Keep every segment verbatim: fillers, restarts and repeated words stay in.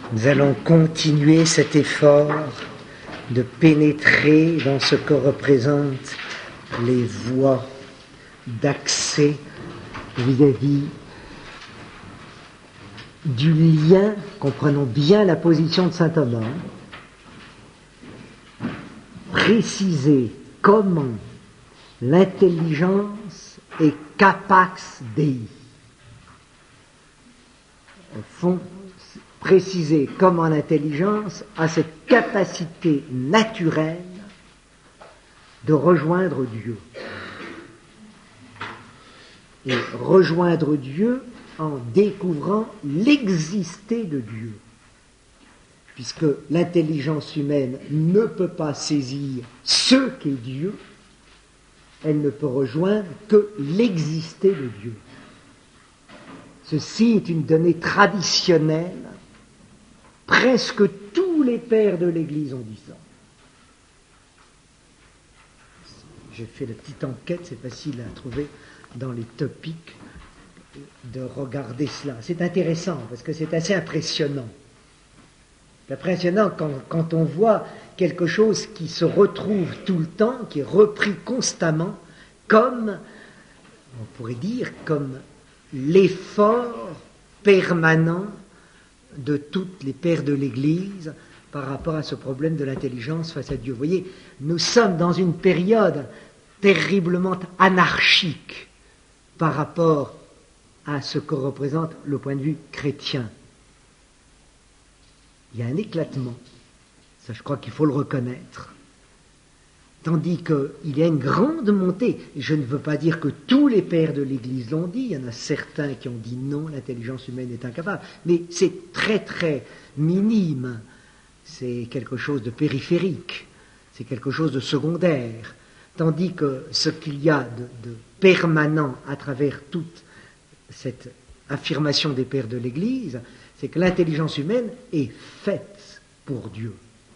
Nous allons continuer cet effort de pénétrer dans ce que représentent les voies d'accès vis-à-vis du lien, comprenons bien la position de saint Thomas, préciser comment l'intelligence est capax Dei. Au fond, préciser comment l'intelligence a cette capacité naturelle de rejoindre Dieu. Et rejoindre Dieu en découvrant l'existé de Dieu. Puisque l'intelligence humaine ne peut pas saisir ce qu'est Dieu, elle ne peut rejoindre que l'existé de Dieu. Ceci est une donnée traditionnelle. Presque tous les pères de l'Église ont dit ça. J'ai fait la petite enquête, c'est facile à trouver dans les topics de regarder cela. C'est intéressant parce que c'est assez impressionnant. C'est impressionnant quand, quand on voit quelque chose qui se retrouve tout le temps, qui est repris constamment, comme, on pourrait dire, comme l'effort permanent de toutes les pères de l'Église par rapport à ce problème de l'intelligence face à Dieu. Vous voyez, nous sommes dans une période terriblement anarchique par rapport à ce que représente le point de vue chrétien. Il y a un éclatement, ça je crois qu'il faut le reconnaître, tandis qu'il y a une grande montée. Je ne veux pas dire que tous les pères de l'Église l'ont dit, il y en a certains qui ont dit non, l'intelligence humaine est incapable, mais c'est très très minime, c'est quelque chose de périphérique, c'est quelque chose de secondaire, tandis que ce qu'il y a de, de permanent à travers toute cette affirmation des pères de l'Église, c'est que l'intelligence humaine est faite pour Dieu.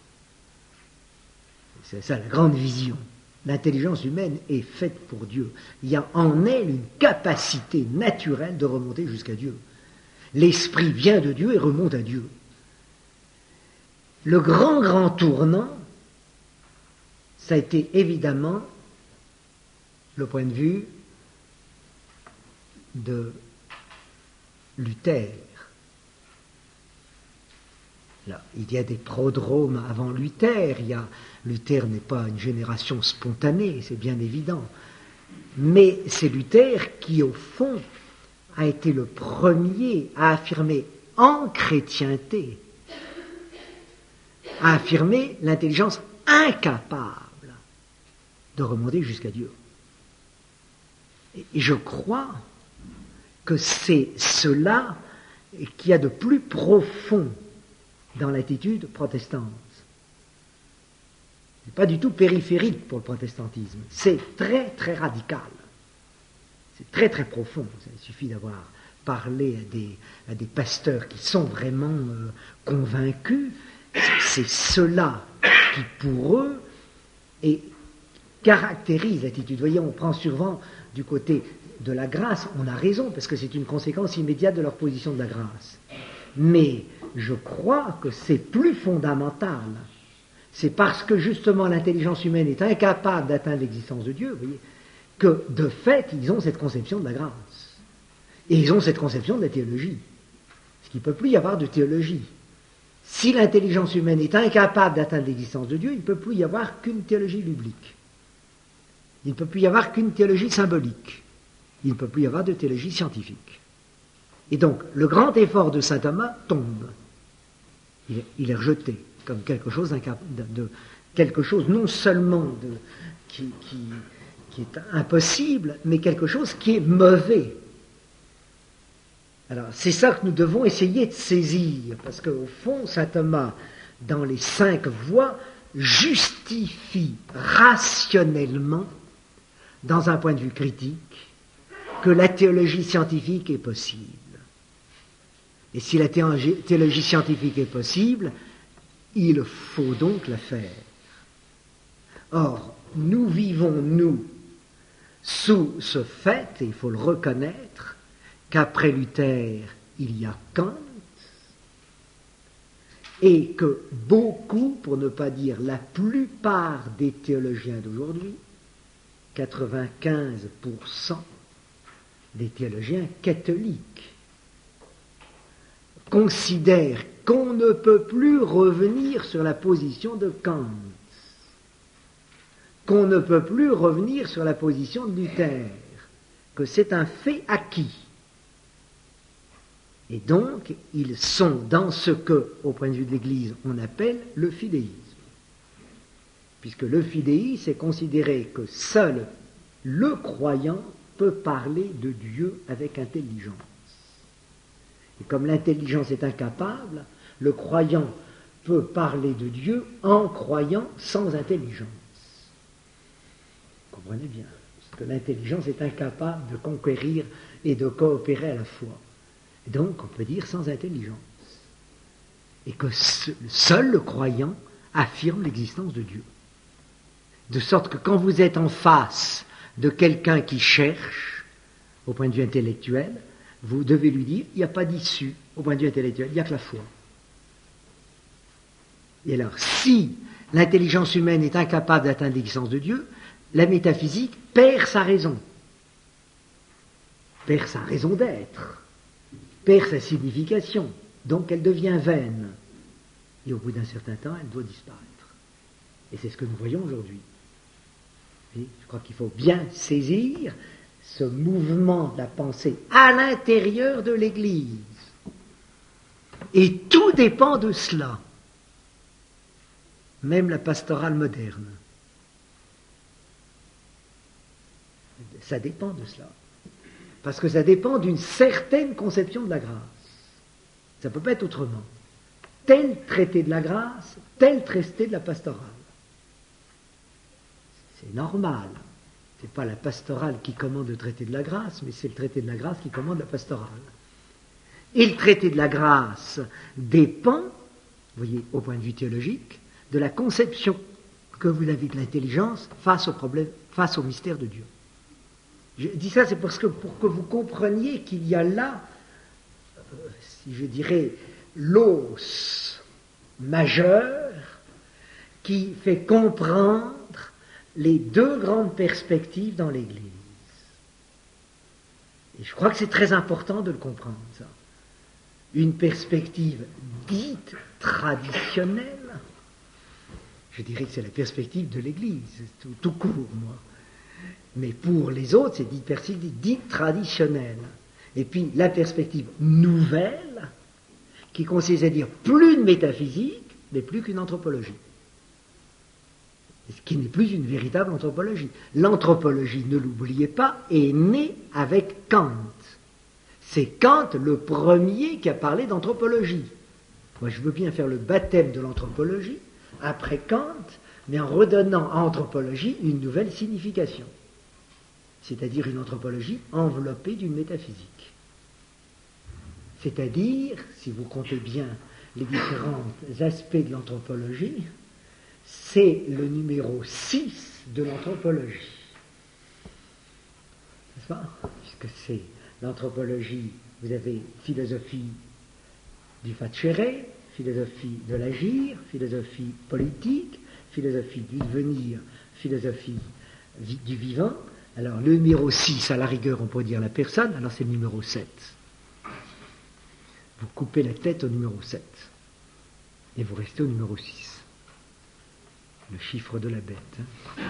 C'est ça la grande vision. L'intelligence humaine est faite pour Dieu. Il y a en elle une capacité naturelle de remonter jusqu'à Dieu. L'esprit vient de Dieu et remonte à Dieu. Le grand, grand tournant, ça a été évidemment le point de vue de Luther. Là, il y a des prodromes avant Luther. Il y a, Luther n'est pas une génération spontanée, c'est bien évident. Mais c'est Luther qui, au fond, a été le premier à affirmer en chrétienté, à affirmer l'intelligence incapable de remonter jusqu'à Dieu. Et je crois que c'est cela qu'il y a de plus profond dans l'attitude protestante. Ce n'est pas du tout périphérique pour le protestantisme. C'est très, très radical. C'est très, très profond. Il suffit d'avoir parlé à des, à des pasteurs qui sont vraiment euh, convaincus. C'est cela qui, pour eux, et caractérise l'attitude. Vous voyez, on prend souvent du côté de la grâce. On a raison, parce que c'est une conséquence immédiate de leur position de la grâce. Mais je crois que c'est plus fondamental. C'est parce que justement l'intelligence humaine est incapable d'atteindre l'existence de Dieu, vous voyez, que de fait ils ont cette conception de la grâce. Et ils ont cette conception de la théologie. Parce qu'il ne peut plus y avoir de théologie. Si l'intelligence humaine est incapable d'atteindre l'existence de Dieu, il ne peut plus y avoir qu'une théologie biblique. Il ne peut plus y avoir qu'une théologie symbolique. Il ne peut plus y avoir de théologie scientifique. Et donc, le grand effort de saint Thomas tombe. Il est, il est rejeté comme quelque chose, de, de, quelque chose non seulement de, qui, qui, qui est impossible, mais quelque chose qui est mauvais. Alors, c'est ça que nous devons essayer de saisir, parce qu'au fond, saint Thomas, dans les cinq voies, justifie rationnellement, dans un point de vue critique, que la théologie scientifique est possible. Et si la théologie scientifique est possible, il faut donc la faire. Or, nous vivons, nous, sous ce fait, et il faut le reconnaître, qu'après Luther, il y a Kant, et que beaucoup, pour ne pas dire la plupart des théologiens d'aujourd'hui, quatre-vingt-quinze pour cent des théologiens catholiques, considèrent qu'on ne peut plus revenir sur la position de Kant, qu'on ne peut plus revenir sur la position de Luther, que c'est un fait acquis. Et donc, ils sont dans ce que, au point de vue de l'Église, on appelle le fidéisme. Puisque le fidéisme, c'est considérer que seul le croyant peut parler de Dieu avec intelligence. Et comme l'intelligence est incapable, le croyant peut parler de Dieu en croyant sans intelligence. Vous comprenez bien, parce que l'intelligence est incapable de conquérir et de coopérer à la fois. Et donc, on peut dire sans intelligence. Et que seul le croyant affirme l'existence de Dieu. De sorte que quand vous êtes en face de quelqu'un qui cherche, au point de vue intellectuel, vous devez lui dire, il n'y a pas d'issue, au point de vue intellectuel, il n'y a que la foi. Et alors, si l'intelligence humaine est incapable d'atteindre l'existence de Dieu, la métaphysique perd sa raison, perd sa raison d'être, perd sa signification, donc elle devient vaine. Et au bout d'un certain temps, elle doit disparaître. Et c'est ce que nous voyons aujourd'hui. Et je crois qu'il faut bien saisir ce mouvement de la pensée à l'intérieur de l'Église. Et tout dépend de cela. Même la pastorale moderne. Ça dépend de cela. Parce que ça dépend d'une certaine conception de la grâce. Ça ne peut pas être autrement. Tel traité de la grâce, tel traité de la pastorale. C'est normal. Ce n'est pas la pastorale qui commande le traité de la grâce, mais c'est le traité de la grâce qui commande la pastorale. Et le traité de la grâce dépend, vous voyez, au point de vue théologique, de la conception que vous avez de l'intelligence face au problème, face au mystère de Dieu. Je dis ça, c'est parce que pour que vous compreniez qu'il y a là, euh, si je dirais, l'os majeur qui fait comprendre les deux grandes perspectives dans l'Église. Et je crois que c'est très important de le comprendre, ça. Une perspective dite traditionnelle, je dirais que c'est la perspective de l'Église, tout, tout court, moi. Mais pour les autres, c'est une perspective dite traditionnelle. Et puis la perspective nouvelle, qui consiste à dire plus de métaphysique, mais plus qu'une anthropologie. Ce qui n'est plus une véritable anthropologie. L'anthropologie, ne l'oubliez pas, est née avec Kant. C'est Kant le premier qui a parlé d'anthropologie. Moi, je veux bien faire le baptême de l'anthropologie après Kant, mais en redonnant à anthropologie une nouvelle signification. C'est-à-dire une anthropologie enveloppée d'une métaphysique. C'est-à-dire, si vous comptez bien les différents aspects de l'anthropologie, c'est le numéro six de l'anthropologie. N'est-ce pas? Puisque c'est l'anthropologie, vous avez philosophie du facere, philosophie de l'agir, philosophie politique, philosophie du devenir, philosophie du vivant. Alors le numéro six, à la rigueur, on pourrait dire la personne, alors c'est le numéro sept. Vous coupez la tête au numéro sept et vous restez au numéro six. Le chiffre de la bête. Hein.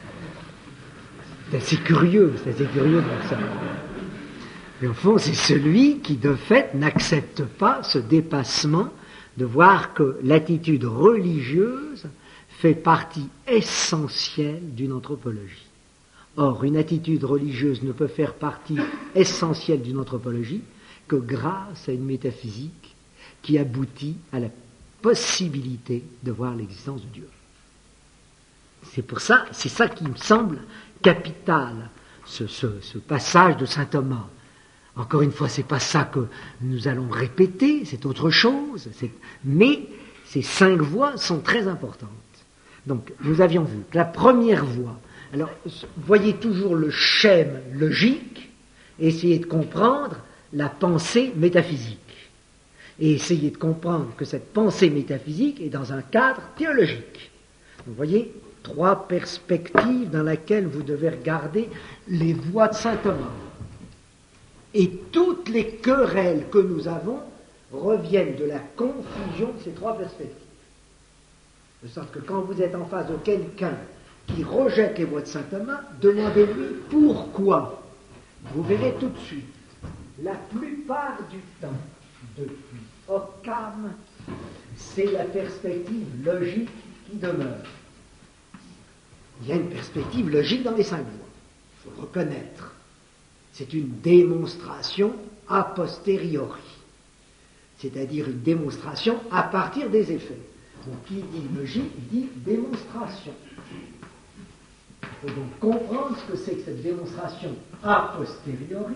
C'est assez curieux, c'est assez curieux de voir ça. Mais au fond, c'est celui qui, de fait, n'accepte pas ce dépassement de voir que l'attitude religieuse fait partie essentielle d'une anthropologie. Or, une attitude religieuse ne peut faire partie essentielle d'une anthropologie que grâce à une métaphysique qui aboutit à la possibilité de voir l'existence de Dieu. C'est pour ça, c'est ça qui me semble capital, ce, ce, ce passage de saint Thomas. Encore une fois, c'est pas ça que nous allons répéter, c'est autre chose, c'est, mais ces cinq voies sont très importantes. Donc, nous avions vu que la première voie, alors, voyez toujours le schème logique, et essayez de comprendre la pensée métaphysique. et essayer de comprendre que cette pensée métaphysique est dans un cadre théologique. Vous voyez, trois perspectives dans lesquelles vous devez regarder les voies de saint Thomas. Et toutes les querelles que nous avons reviennent de la confusion de ces trois perspectives. De sorte que quand vous êtes en face de quelqu'un qui rejette les voies de saint Thomas, demandez-lui pourquoi. Vous verrez tout de suite, la plupart du temps, depuis Occam, c'est la perspective logique qui demeure. Il y a une perspective logique dans les cinq voies, il faut le reconnaître. C'est une démonstration a posteriori, c'est-à-dire une démonstration à partir des effets. Donc, qui dit logique dit démonstration. Il faut donc comprendre ce que c'est que cette démonstration a posteriori.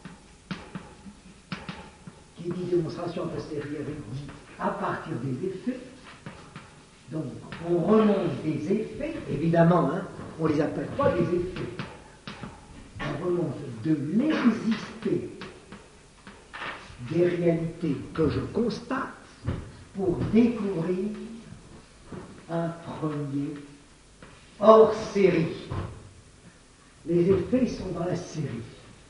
Qui dit démonstration a posteriori dit à partir des effets. Donc, on remonte des effets, évidemment, hein, on ne les appelle pas des effets. On remonte de l'existé des réalités que je constate pour découvrir un premier hors série. Les effets sont dans la série.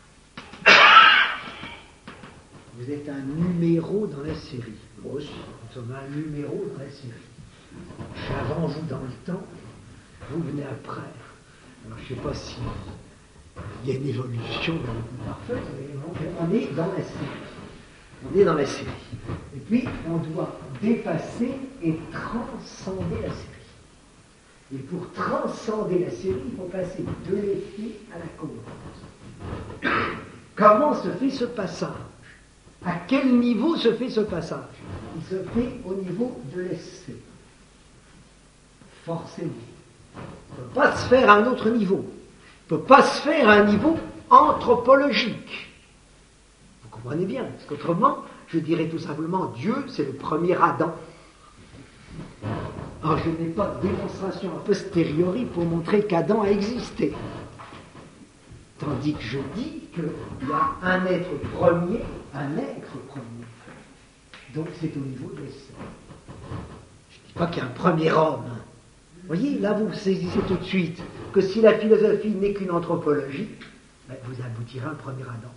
Vous êtes un numéro dans la série. Moi aussi, nous sommes un numéro dans la série. Je suis avant vous dans le temps, vous venez après. Alors je ne sais pas si il y a une évolution parfaite, mais on est dans la série. On est dans la série. Et puis, on doit dépasser et transcender la série. Et pour transcender la série, il faut passer de l'effet à la cause. Comment se fait ce passage? À quel niveau se fait ce passage? Il se fait au niveau de l'essai. Forcément. Il ne peut pas se faire à un autre niveau. Il ne peut pas se faire à un niveau anthropologique. Vous comprenez bien, parce qu'autrement, je dirais tout simplement, Dieu, c'est le premier Adam. Alors, je n'ai pas de démonstration a posteriori pour montrer qu'Adam a existé. Tandis que je dis qu'il y a un être premier, un être premier. Donc, c'est au niveau de l'essai. Je ne dis pas qu'il y a un premier homme. Vous voyez, là, vous saisissez tout de suite que si la philosophie n'est qu'une anthropologie, ben, vous aboutirez à un premier Adam.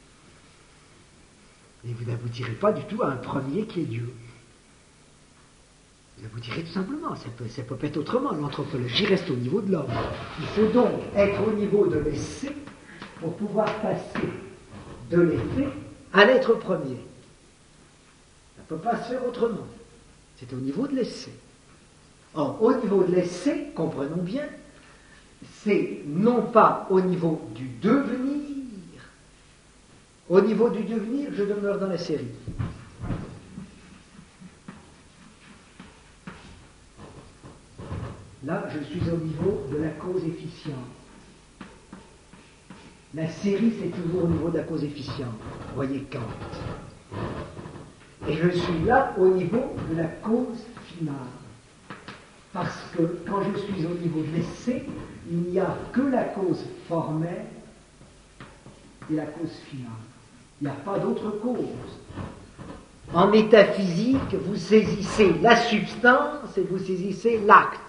Et vous n'aboutirez pas du tout à un premier qui est Dieu. Vous aboutirez tout simplement, ça peut, ça peut pas être autrement. L'anthropologie reste au niveau de l'homme. Il faut donc être au niveau de l'essai pour pouvoir passer de l'effet à l'être premier. Ça ne peut pas se faire autrement. C'est au niveau de l'essai. Or, au niveau de l'essai, comprenons bien, c'est non pas au niveau du devenir. Au niveau du devenir, je demeure dans la série. Là, je suis au niveau de la cause efficiente. La série, c'est toujours au niveau de la cause efficiente. Voyez Kant. Et je suis là au niveau de la cause finale. Parce que quand je suis au niveau de l'essai, il n'y a que la cause formelle et la cause finale. Il n'y a pas d'autre cause. En métaphysique, vous saisissez la substance et vous saisissez l'acte.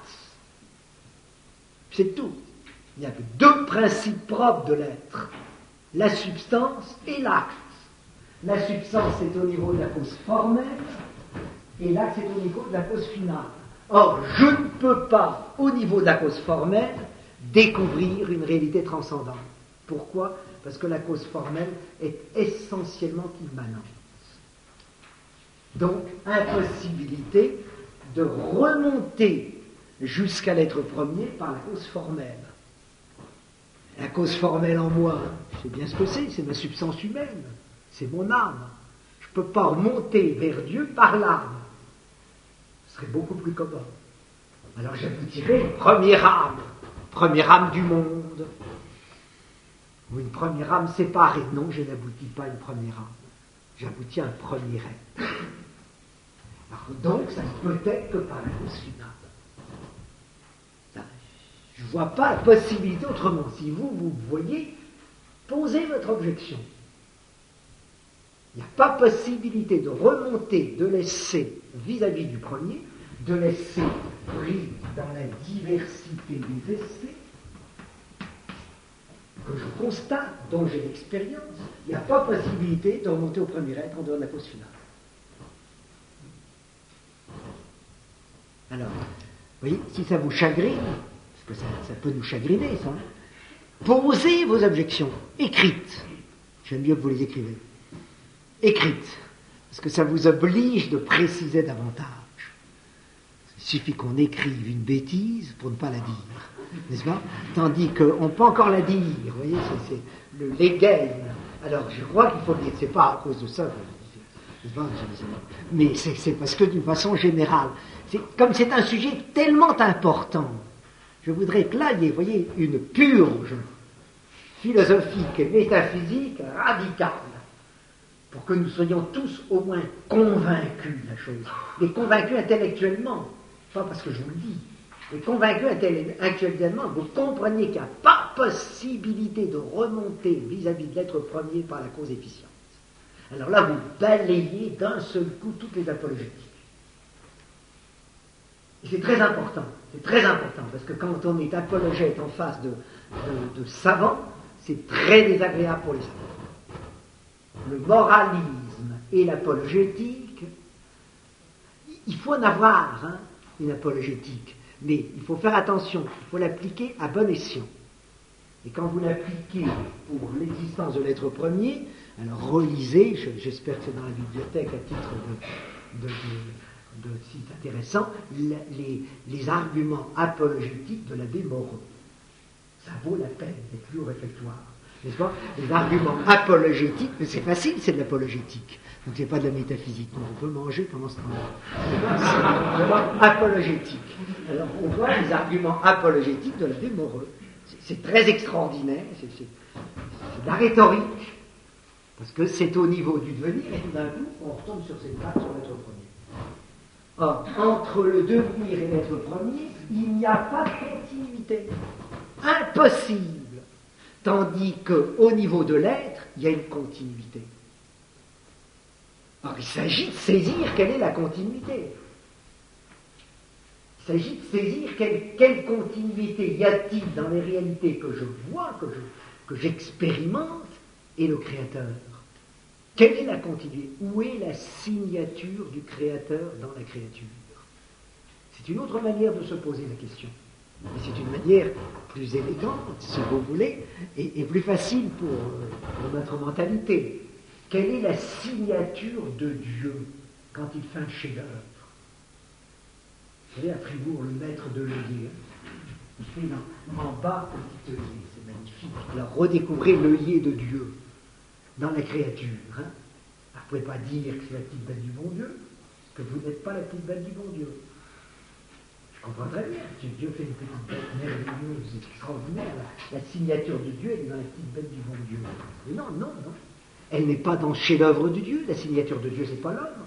C'est tout. Il n'y a que deux principes propres de l'être. La substance et l'acte. La substance est au niveau de la cause formelle et l'acte est au niveau de la cause finale. Or, je ne peux pas, au niveau de la cause formelle, découvrir une réalité transcendante. Pourquoi? Parce que la cause formelle est essentiellement immanente. Donc, impossibilité de remonter jusqu'à l'être premier par la cause formelle. La cause formelle en moi, je sais bien ce que c'est, c'est ma substance humaine, c'est mon âme. Je ne peux pas remonter vers Dieu par l'âme. Ce serait beaucoup plus commode. Alors j'aboutirais une première âme, première âme du monde, ou une première âme séparée. Non, je n'aboutis pas à une première âme. J'aboutis à un premier être. Alors donc, ça ne peut être que par la cause finale. Je ne vois pas la possibilité autrement. Si vous, vous voyez, posez votre objection. Il n'y a pas possibilité de remonter de l'essai vis-à-vis du premier, de l'essai pris dans la diversité des essais que je constate, dont j'ai l'expérience. Il n'y a pas possibilité de remonter au premier être en dehors de la cause finale. Alors, vous voyez, si ça vous chagrine, parce que ça, ça peut nous chagriner, ça, hein, posez vos objections, écrites. J'aime mieux que vous les écrivez. Écrites, parce que ça vous oblige de préciser davantage. Il suffit qu'on écrive une bêtise pour ne pas la dire, n'est-ce pas? Tandis qu'on peut encore la dire, vous voyez, c'est, c'est le léguel. Alors, je crois qu'il faut le dire, c'est pas à cause de ça, n'est-ce pas? Mais c'est, c'est parce que d'une façon générale, c'est, comme c'est un sujet tellement important, je voudrais que là, il y ait, vous voyez, une purge philosophique et métaphysique radicale, pour que nous soyons tous au moins convaincus de la chose. Mais convaincus intellectuellement, pas parce que je vous le dis, mais convaincus intellectuellement, vous compreniez qu'il n'y a pas possibilité de remonter vis-à-vis de l'être premier par la cause efficiente. Alors là, vous balayez d'un seul coup toutes les apologétiques. Et c'est très important, c'est très important, parce que quand on est apologète en face de, de, de savants, c'est très désagréable pour les savants. Le moralisme et l'apologétique, il faut en avoir, hein, une apologétique, mais il faut faire attention, il faut l'appliquer à bon escient. Et quand vous l'appliquez pour l'existence de l'être premier, alors relisez, je, j'espère que c'est dans la bibliothèque à titre de, de, de, de site intéressant, les, les arguments apologétiques de l'abbé Moreau. Ça vaut la peine d'être lu au réfectoire. N'est-ce pas? Les arguments apologétiques, mais c'est facile, c'est de l'apologétique. Donc c'est pas de la métaphysique. Donc on peut manger pendant ce temps-là. C'est vraiment apologétique. Alors on voit les arguments apologétiques de l'abbé Moreau. C'est, c'est très extraordinaire, c'est, c'est, c'est de la rhétorique, parce que c'est au niveau du devenir, et tout d'un coup, on retombe sur cette patte sur l'être premier. Or, entre le devenir et l'être premier, il n'y a pas de continuité. Impossible. Tandis qu'au niveau de l'être, il y a une continuité. Alors il s'agit de saisir quelle est la continuité. Il s'agit de saisir quelle, quelle continuité y a-t-il dans les réalités que je vois, que, je, que j'expérimente, et le Créateur. Quelle est la continuité? Où est la signature du Créateur dans la créature? C'est une autre manière de se poser la question. Et c'est une manière plus élégante, si vous voulez, et, et plus facile pour, pour notre mentalité. Quelle est la signature de Dieu quand il fait un chef-d'œuvre? Vous savez, à Fribourg, le maître de l'œillet, il fait en, en bas petit œillet, c'est magnifique. Alors redécouvrez l'œillet de Dieu dans la créature. Hein? Alors, vous ne pouvez pas dire que c'est la petite bête du bon Dieu, que vous n'êtes pas la petite bête du bon Dieu. Je comprends très bien. Dieu fait une petite bête merveilleuse, extraordinaire. La, la signature de Dieu, elle est dans la petite bête du bon Dieu. Mais non, non, non. Elle n'est pas dans le chef-d'œuvre de Dieu. La signature de Dieu, c'est pas l'homme.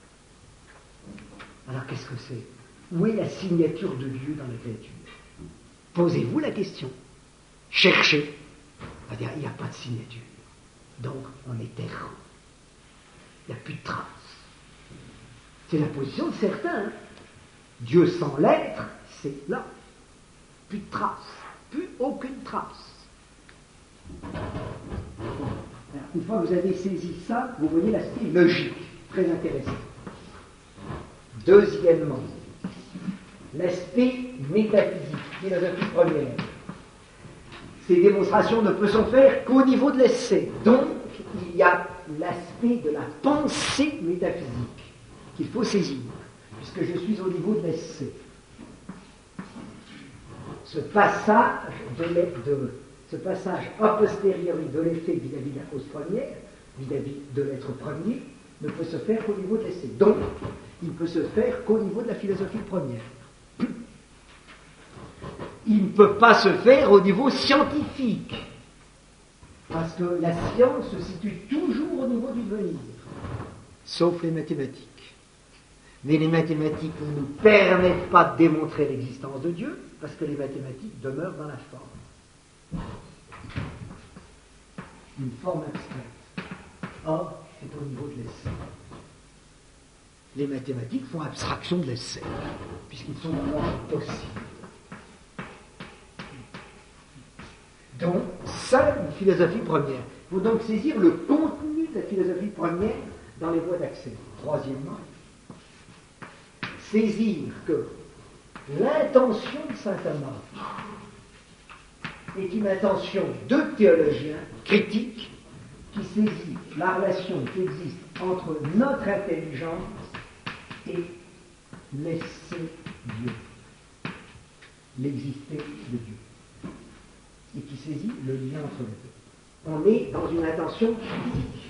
Alors qu'est-ce que c'est? Où est la signature de Dieu dans la créature? Posez-vous la question. Cherchez. C'est-à-dire, il n'y a pas de signature. Donc, on est errant. Il n'y a plus de traces. C'est la position de certains. Hein. Dieu sans l'être, c'est là. Plus de traces. Plus aucune trace. Alors, une fois que vous avez saisi ça, vous voyez l'aspect logique. Très intéressant. Deuxièmement, l'aspect métaphysique, philosophie première. Ces démonstrations ne peuvent se faire qu'au niveau de l'essai. Donc, il y a l'aspect de la pensée métaphysique qu'il faut saisir, puisque je suis au niveau de l'essai. Ce passage, de, de, ce passage a posteriori de l'effet vis-à-vis de la cause première, vis-à-vis de l'être premier, ne peut se faire qu'au niveau de l'essai. Donc, il ne peut se faire qu'au niveau de la philosophie première. Il ne peut pas se faire au niveau scientifique, parce que la science se situe toujours au niveau du devenir, sauf les mathématiques. Mais les mathématiques ne nous permettent pas de démontrer l'existence de Dieu, parce que les mathématiques demeurent dans la forme. Une forme abstraite. Or, c'est au niveau de l'essai. Les mathématiques font abstraction de l'essai, puisqu'ils sont dans l'ordre possible. Donc, seule une philosophie première. Il faut donc saisir le contenu de la philosophie première dans les voies d'accès. Troisièmement, saisir que l'intention de saint Thomas est une intention de théologien critique qui saisit la relation qui existe entre notre intelligence et l'essai Dieu, l'exister de Dieu, et qui saisit le lien entre les deux. On est dans une intention critique.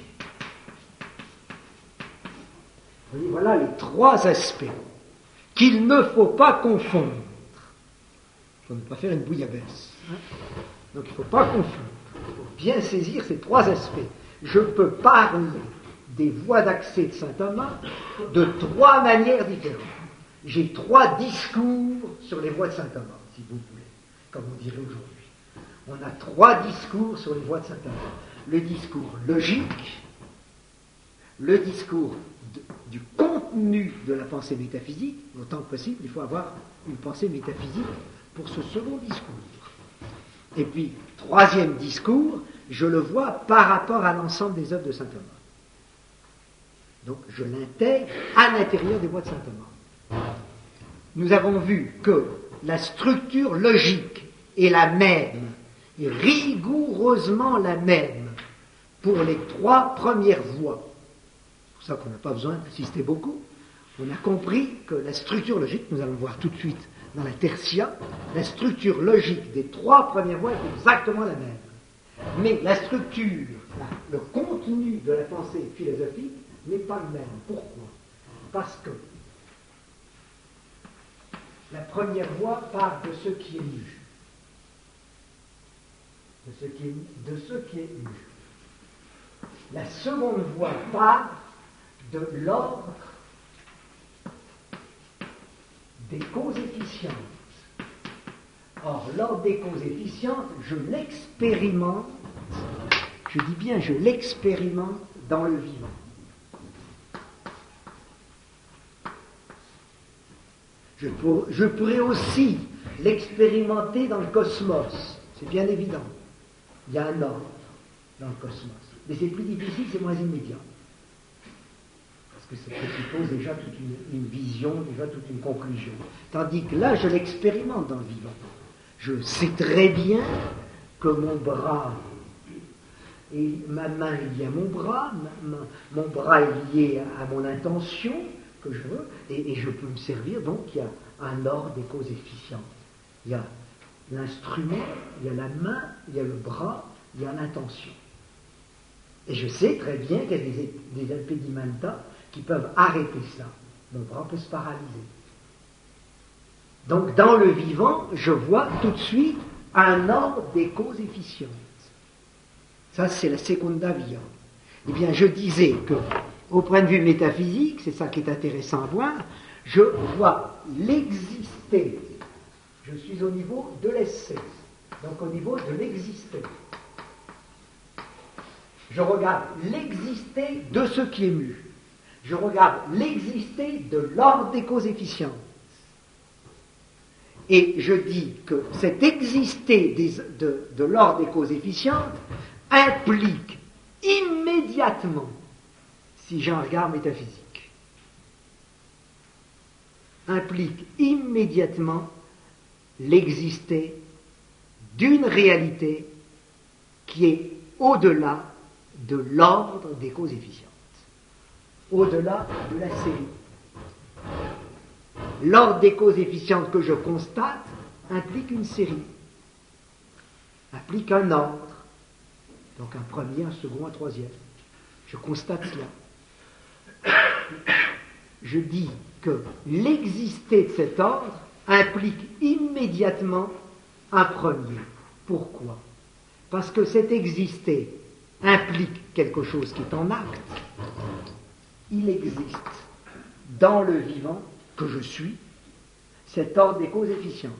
Vous voyez, voilà les trois aspects qu'il ne faut pas confondre. Il faut ne pas faire une bouillabaisse. Hein. Donc il ne faut pas confondre. Il faut bien saisir ces trois aspects. Je peux parler des voies d'accès de saint Thomas de trois manières différentes. J'ai trois discours sur les voies de saint Thomas, si vous voulez, comme on dirait aujourd'hui. On a trois discours sur les voies de saint Thomas. Le discours logique, le discours de, du contenu de la pensée métaphysique. Autant que possible, il faut avoir une pensée métaphysique pour ce second discours. Et puis, troisième discours, je le vois par rapport à l'ensemble des œuvres de saint Thomas. Donc, je l'intègre à l'intérieur des voies de saint Thomas. Nous avons vu que la structure logique est la même, et rigoureusement la même, pour les trois premières voies. C'est pour ça qu'on n'a pas besoin d'insister beaucoup. On a compris que la structure logique, nous allons voir tout de suite dans la tertia, la structure logique des trois premières voies est exactement la même. Mais la structure, le contenu de la pensée philosophique n'est pas le même. Pourquoi ? Parce que la première voie part de ce qui est nu. De ce qui est, de ce qui est nu. La seconde voie part de l'ordre des causes efficientes. Or, l'ordre des causes efficientes, je l'expérimente, je dis bien je l'expérimente dans le vivant. Je, pour, je pourrais aussi l'expérimenter dans le cosmos, c'est bien évident. Il y a un ordre dans le cosmos. Mais c'est plus difficile, c'est moins immédiat. Parce que ça suppose déjà toute une, une vision, déjà toute une conclusion. Tandis que là, je l'expérimente dans le vivant. Je sais très bien que mon bras, et ma main est liée à mon bras, ma, ma, mon bras est lié à, à mon intention, que je veux, et, et je peux me servir, donc il y a un ordre des causes efficientes. Il y a l'instrument, il y a la main, il y a le bras, il y a l'intention. Et je sais très bien qu'il y a des, des impedimenta qui peuvent arrêter ça. Mon bras peut se paralyser. Donc dans le vivant, je vois tout de suite un ordre des causes efficientes. Ça, c'est la secunda via. Eh bien, je disais que, au point de vue métaphysique, c'est ça qui est intéressant à voir, je vois l'exister. Je suis au niveau de l'essai, donc au niveau de l'exister. Je regarde l'exister de ce qui est mu. Je regarde l'exister de l'ordre des causes efficientes. Et je dis que cet exister des, de, de l'ordre des causes efficientes implique immédiatement, si j'ai un regard métaphysique, implique immédiatement l'exister d'une réalité qui est au-delà de l'ordre des causes efficientes, au-delà de la série. L'ordre des causes efficientes que je constate implique une série, implique un ordre, donc un premier, un second, un troisième. Je constate cela. Je dis que l'exister de cet ordre implique immédiatement un premier. Pourquoi ? Parce que cet exister implique quelque chose qui est en acte. Il existe dans le vivant que je suis, cet ordre des causes efficientes.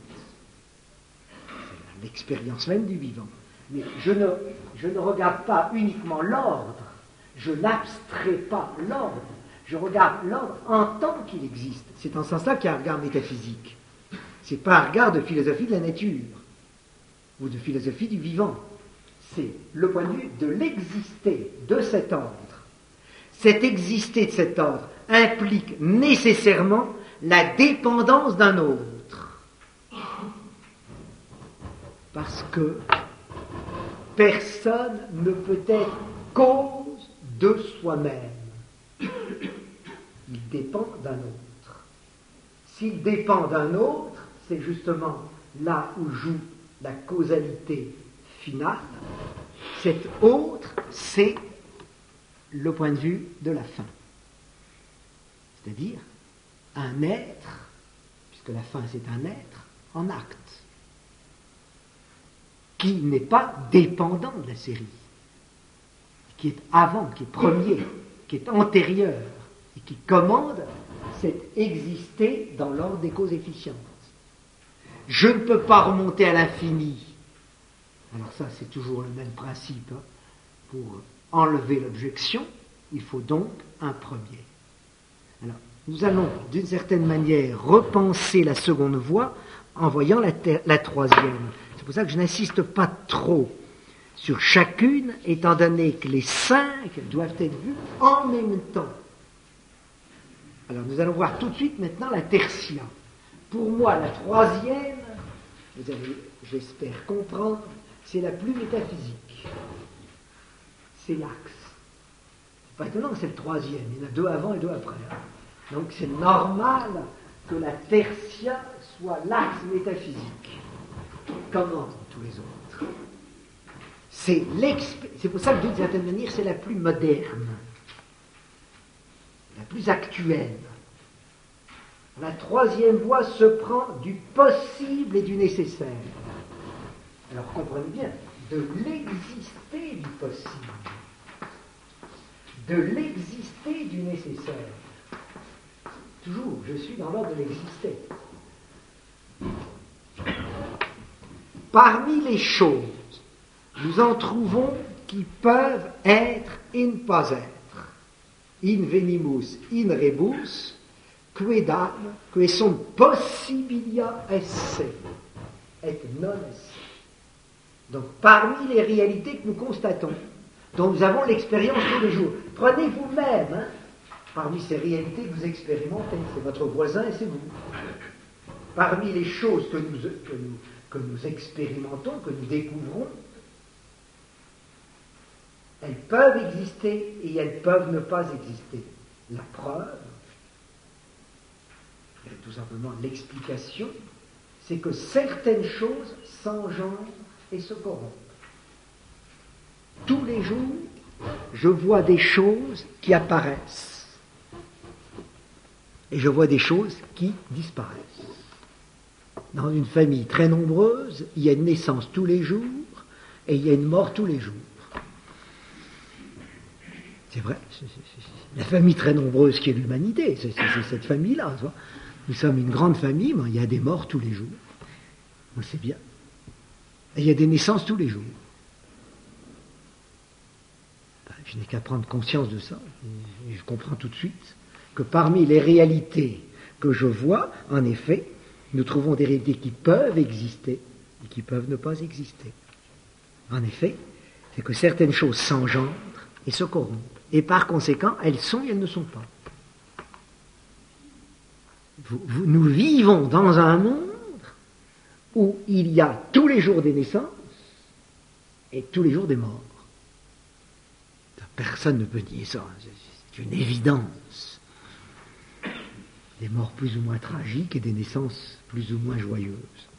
C'est l'expérience même du vivant. Mais je ne, je ne regarde pas uniquement l'ordre, Je n'abstrais pas l'ordre, je regarde l'ordre en tant qu'il existe. C'est en ce sens-là qu'il y a un regard métaphysique. Ce n'est pas un regard de philosophie de la nature ou de philosophie du vivant. C'est le point de vue de l'exister de cet ordre. Cet exister de cet ordre implique nécessairement la dépendance d'un autre. Parce que personne ne peut être cause de soi-même. Il dépend d'un autre. S'il dépend d'un autre, c'est justement là où joue la causalité finale. Cet autre, c'est le point de vue de la fin. C'est-à-dire un être, puisque la fin c'est un être, en acte, qui n'est pas dépendant de la série, qui est avant, qui est premier, qui est antérieur, et qui commande cet exister dans l'ordre des causes efficientes. Je ne peux pas remonter à l'infini. Alors ça, c'est toujours le même principe. Hein. Pour enlever l'objection, il faut donc un premier. Alors, nous allons, d'une certaine manière, repenser la seconde voie en voyant la, ter- la troisième. C'est pour ça que je n'insiste pas trop sur chacune, étant donné que les cinq doivent être vus en même temps. Alors, nous allons voir tout de suite maintenant la tertia. Pour moi, la troisième, vous allez, j'espère, comprendre, c'est la plus métaphysique. C'est l'axe. C'est pas étonnant que c'est le troisième. Il y en a deux avant et deux après. Hein. Donc c'est normal que la tertia soit l'axe métaphysique qui commande tous les autres. C'est, c'est pour ça que d'une certaine manière, c'est la plus moderne, la plus actuelle. La troisième voie se prend du possible et du nécessaire. Alors comprenez bien, de l'exister du possible, de l'exister du nécessaire. Toujours, je suis dans l'ordre de l'exister. Parmi les choses, nous en trouvons qui peuvent être et ne pas être. In venimus, in rebus, quedam, que sunt possibilia esse, et non esse. Donc, parmi les réalités que nous constatons, dont nous avons l'expérience tous les jours, prenez vous-même, hein, parmi ces réalités que vous expérimentez, c'est votre voisin et c'est vous. Parmi les choses que nous, que nous, que nous expérimentons, que nous découvrons, elles peuvent exister et elles peuvent ne pas exister. La preuve, et tout simplement l'explication, c'est que certaines choses s'engendrent et se corrompent. Tous les jours, je vois des choses qui apparaissent et je vois des choses qui disparaissent. Dans une famille très nombreuse, il y a une naissance tous les jours et il y a une mort tous les jours. C'est vrai, c'est, c'est, c'est la famille très nombreuse qui est l'humanité, c'est, c'est, c'est cette famille-là. Tu vois. Nous sommes une grande famille, mais il y a des morts tous les jours. On le sait bien. Et il y a des naissances tous les jours. Ben, je n'ai qu'à prendre conscience de ça. Et je comprends tout de suite que parmi les réalités que je vois, en effet, nous trouvons des réalités qui peuvent exister et qui peuvent ne pas exister. En effet, c'est que certaines choses s'engendrent et se corrompent. Et par conséquent, elles sont et elles ne sont pas. Vous, vous, nous vivons dans un monde où il y a tous les jours des naissances et tous les jours des morts. Personne ne peut nier ça, c'est une évidence. Des morts plus ou moins tragiques et des naissances plus ou moins joyeuses.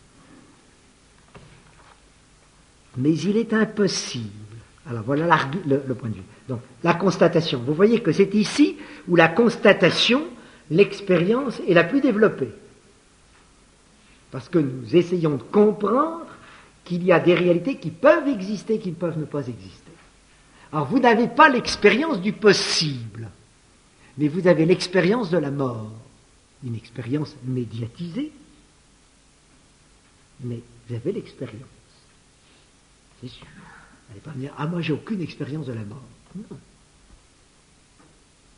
Mais il est impossible. Alors voilà le, le point de vue. Donc la constatation. Vous voyez que c'est ici où la constatation, l'expérience est la plus développée. Parce que nous essayons de comprendre qu'il y a des réalités qui peuvent exister, qui ne peuvent ne pas exister. Alors vous n'avez pas l'expérience du possible, mais vous avez l'expérience de la mort. Une expérience médiatisée, mais vous avez l'expérience. C'est sûr. Vous n'allez pas me dire, ah moi j'ai aucune expérience de la mort. Non.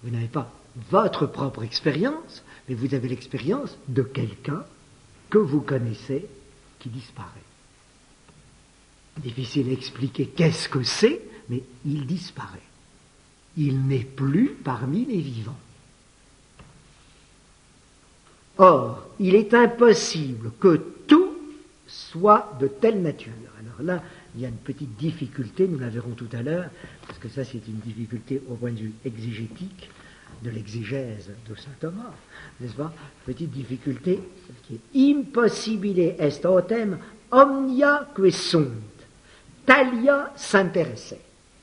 Vous n'avez pas votre propre expérience, mais vous avez l'expérience de quelqu'un que vous connaissez qui disparaît. Difficile à expliquer qu'est-ce que c'est, mais il disparaît. Il n'est plus parmi les vivants. Or, il est impossible que tout soit de telle nature. Alors là, il y a une petite difficulté, nous la verrons tout à l'heure, parce que ça c'est une difficulté au point de vue exégétique, de l'exégèse de saint Thomas, n'est-ce pas? Petite difficulté qui est impossibile est autem omnia que sunt, talia semper esse.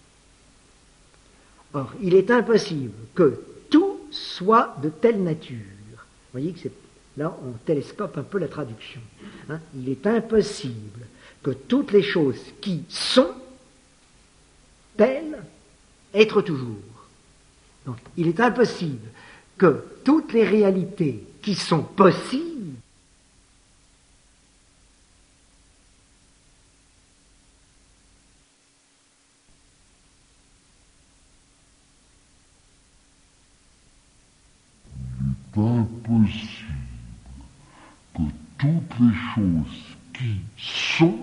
Or, il est impossible que tout soit de telle nature. Vous voyez que c'est, là, on télescope un peu la traduction. Hein? Il est impossible que toutes les choses qui sont telles être toujours. Donc, il est impossible que toutes les réalités qui sont possibles Il est impossible que toutes les choses qui sont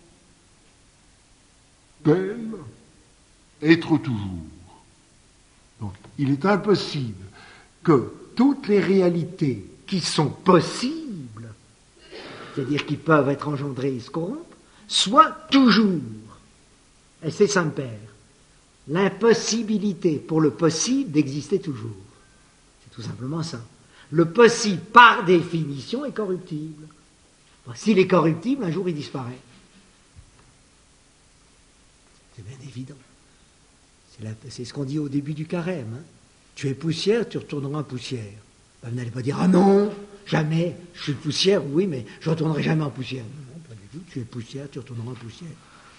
telles être toujours. Donc, il est impossible que toutes les réalités qui sont possibles, c'est-à-dire qui peuvent être engendrées et se corrompre, soient toujours. Et c'est Saint-Père. L'impossibilité pour le possible d'exister toujours. C'est tout simplement ça. Le possible, par définition, est corruptible. Bon, s'il est corruptible, un jour il disparaît. C'est bien évident. C'est, la, c'est ce qu'on dit au début du carême. Hein. Tu es poussière, tu retourneras en poussière. Ben, vous n'allez pas dire, ah non, jamais, je suis poussière, oui, mais je ne retournerai jamais en poussière. Non, non, pas du tout, tu es poussière, tu retourneras en poussière.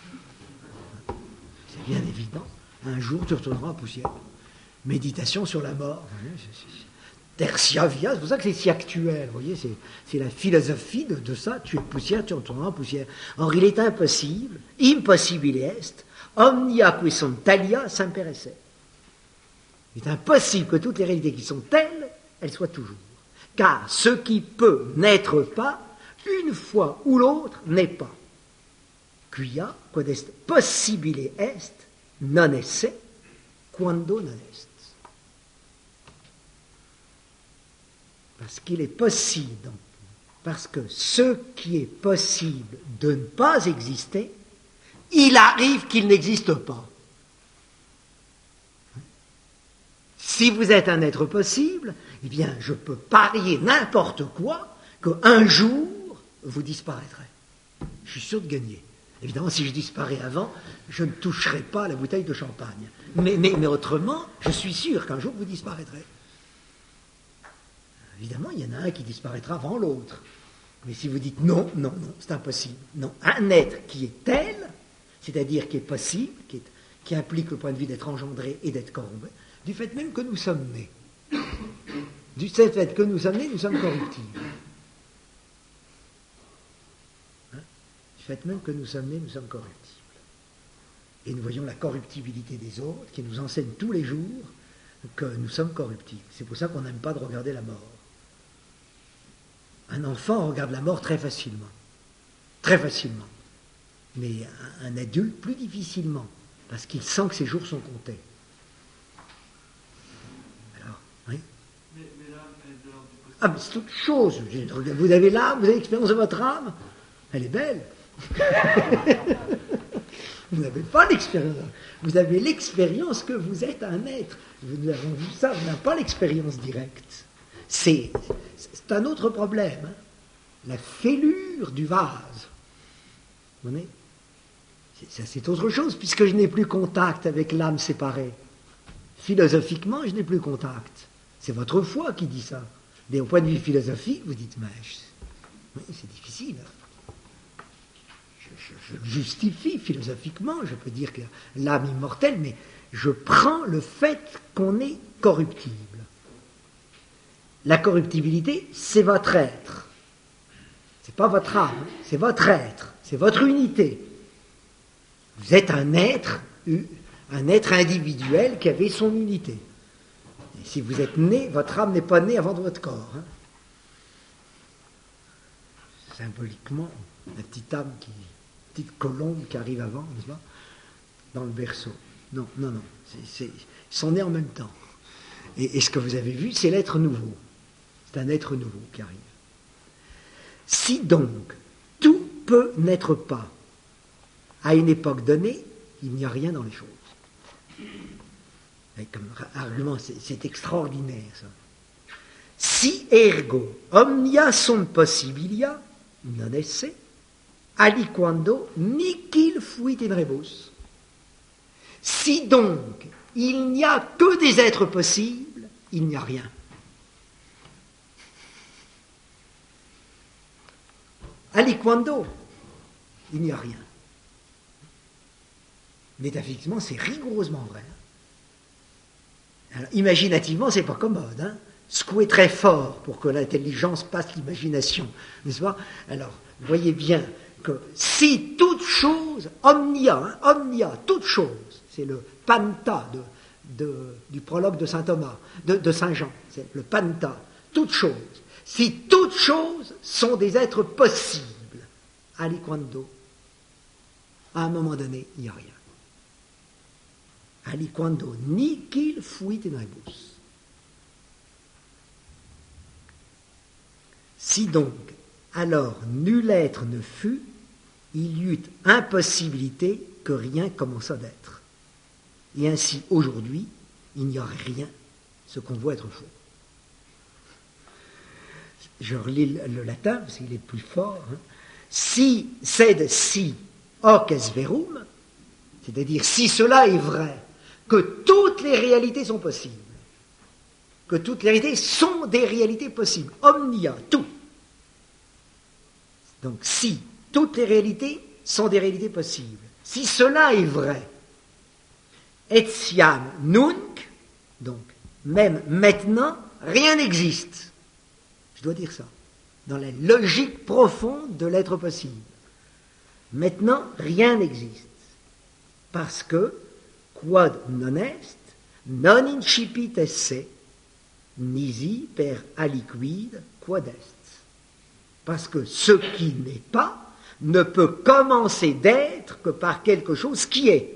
C'est bien évident. Un jour, tu retourneras en poussière. Méditation sur la mort. Tertia via, c'est pour ça que c'est si actuel. Vous voyez, c'est, c'est la philosophie de, de ça. Tu es poussière, tu retourneras en poussière. Or, il est impossible, impossibile est, omnia qui sont talia semper esse. Il est impossible que toutes les réalités qui sont telles, elles soient toujours. Car ce qui peut n'être pas, une fois ou l'autre, n'est pas. Quia, quod est possibile est, non esse, quando non est. Parce qu'il est possible, donc, parce que ce qui est possible de ne pas exister, il arrive qu'il n'existe pas. Si vous êtes un être possible, eh bien, je peux parier n'importe quoi qu'un jour, vous disparaîtrez. Je suis sûr de gagner. Évidemment, si je disparais avant, je ne toucherai pas à la bouteille de champagne. Mais, mais, mais autrement, je suis sûr qu'un jour, vous disparaîtrez. Évidemment, il y en a un qui disparaîtra avant l'autre. Mais si vous dites non, non, non, c'est impossible. Non, un être qui est tel, c'est-à-dire qui est possible, qui, est, qui implique le point de vue d'être engendré et d'être corrompu, du fait même que nous sommes nés. Du fait que nous sommes nés, nous sommes corruptibles. Hein? Du fait même que nous sommes nés, nous sommes corruptibles. Et nous voyons la corruptibilité des autres qui nous enseigne tous les jours que nous sommes corruptibles. C'est pour ça qu'on n'aime pas de regarder la mort. Un enfant regarde la mort très facilement. Très facilement. Mais un, un adulte, plus difficilement. Parce qu'il sent que ses jours sont comptés. Alors, oui. Mais, mais l'âme est de l'ordre du possible. Ah, mais c'est autre chose. Vous avez l'âme, vous avez l'expérience de votre âme. Elle est belle. Vous n'avez pas l'expérience. Vous avez l'expérience que vous êtes un être. Nous avons vu ça, vous n'avez pas l'expérience directe. C'est, c'est un autre problème. Hein. La fêlure du vase. Vous voyez ? Ça, c'est autre chose, puisque je n'ai plus contact avec l'âme séparée. Philosophiquement, je n'ai plus contact. C'est votre foi qui dit ça. Mais au point de vue philosophique, vous dites, mais oui, c'est difficile. Je, je, je justifie philosophiquement, je peux dire que l'âme immortelle, mais je prends le fait qu'on est corruptible. La corruptibilité, c'est votre être. C'est pas votre âme, c'est votre être, c'est votre unité. Vous êtes un être, un être individuel qui avait son unité. Et si vous êtes né, votre âme n'est pas née avant votre corps. Hein. Symboliquement, la petite âme, qui, petite colombe qui arrive avant, n'est-ce pas, dans le berceau. Non, non, non, c'est, c'est, ils sont nés en même temps. Et, et ce que vous avez vu, c'est l'être nouveau. C'est un être nouveau qui arrive. Si donc tout peut n'être pas à une époque donnée, il n'y a rien dans les choses. Et comme argument, c'est, c'est extraordinaire ça. Si ergo omnia sunt possibilia, non esse, aliquando nihil fuit in rebus. Si donc il n'y a que des êtres possibles, il n'y a rien. Aliquando, il n'y a rien. Métaphysiquement, c'est rigoureusement vrai. Alors, imaginativement, c'est pas commode. Hein. Secouer très fort pour que l'intelligence passe l'imagination, n'est-ce pas? Alors, voyez bien que si toute chose, omnia, hein, omnia, toute chose, c'est le panta de, de, du prologue de saint Thomas, de, de saint Jean, c'est le panta, toute chose. Si toutes choses sont des êtres possibles, aliquando, à un moment donné, il n'y a rien. Aliquando nihil fuit in rebus. Si donc, alors, nul être ne fut, il y eut impossibilité que rien commença d'être. Et ainsi, aujourd'hui, il n'y aurait rien, ce qu'on voit être faux. Je relis le latin, parce qu'il est plus fort. Hein. Si sed si hoc est verum, c'est-à-dire si cela est vrai, que toutes les réalités sont possibles, que toutes les réalités sont des réalités possibles, omnia, tout. Donc si toutes les réalités sont des réalités possibles, si cela est vrai, etiam nunc, donc même maintenant, rien n'existe. Je dois dire ça, dans la logique profonde de l'être possible. Maintenant, rien n'existe, parce que quod non est, non incipit esse, nisi per aliquid quod est. Parce que ce qui n'est pas ne peut commencer d'être que par quelque chose qui est.